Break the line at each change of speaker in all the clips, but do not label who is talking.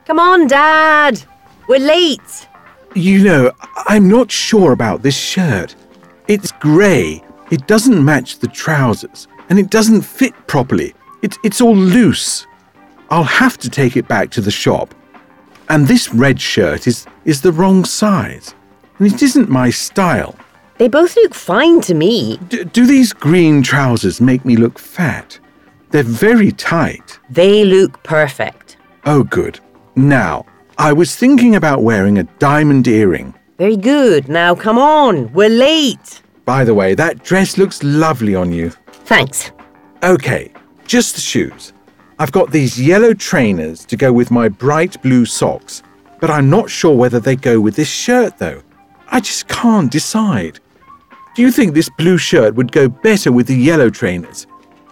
Come on, Dad. We're late.
You know, I'm not sure about this shirt. It's grey. It doesn't match the trousers, and it doesn't fit properly. It's all loose. I'll have to take it back to the shop. And this red shirt is the wrong size, and it isn't my style.
They both look fine to me.
Do these green trousers make me look fat? They're very tight.
They look perfect.
Oh, good. Now, I was thinking about wearing a diamond earring.
Very good. Now, come on. We're late.
By the way, that dress looks lovely on you.
Thanks.
Okay, just the shoes. I've got these yellow trainers to go with my bright blue socks, but I'm not sure whether they go with this shirt, though. I just can't decide. Do you think this blue shirt would go better with the yellow trainers?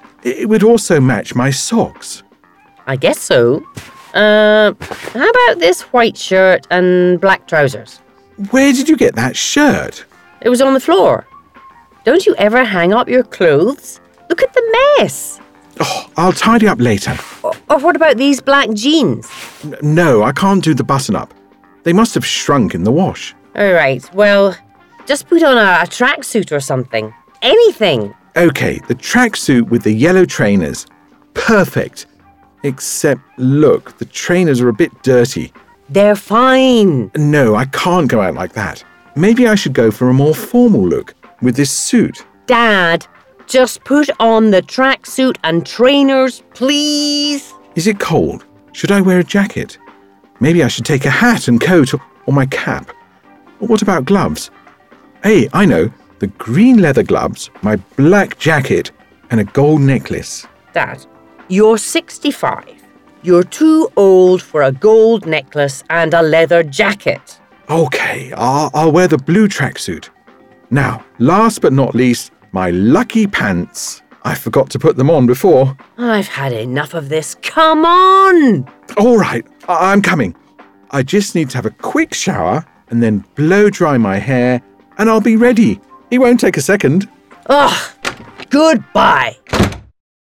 It would also match my socks.
I guess so. How about this white shirt and black trousers?
Where did you get that shirt?
It was on the floor. Don't you ever hang up your clothes? Look at the mess.
Oh, I'll tidy up later.
Or what about these black jeans?
No, I can't do the button-up. They must have shrunk in the wash.
All right, well, just put on a tracksuit or something. Anything.
Okay, the tracksuit with the yellow trainers. Perfect. Except, look, the trainers are a bit dirty.
They're fine.
No, I can't go out like that. Maybe I should go for a more formal look with this suit.
Dad, just put on the tracksuit and trainers, please.
Is it cold? Should I wear a jacket? Maybe I should take a hat and coat or my cap. Or what about gloves? Hey, I know. The green leather gloves, my black jacket, and a gold necklace.
Dad, you're 65. You're too old for a gold necklace and a leather jacket.
Okay, I'll wear the blue tracksuit. Now, last but not least, my lucky pants. I forgot to put them on before.
I've had enough of this. Come on!
All right, I'm coming. I just need to have a quick shower and then blow dry my hair, and I'll be ready. It won't take a second.
Ugh, goodbye.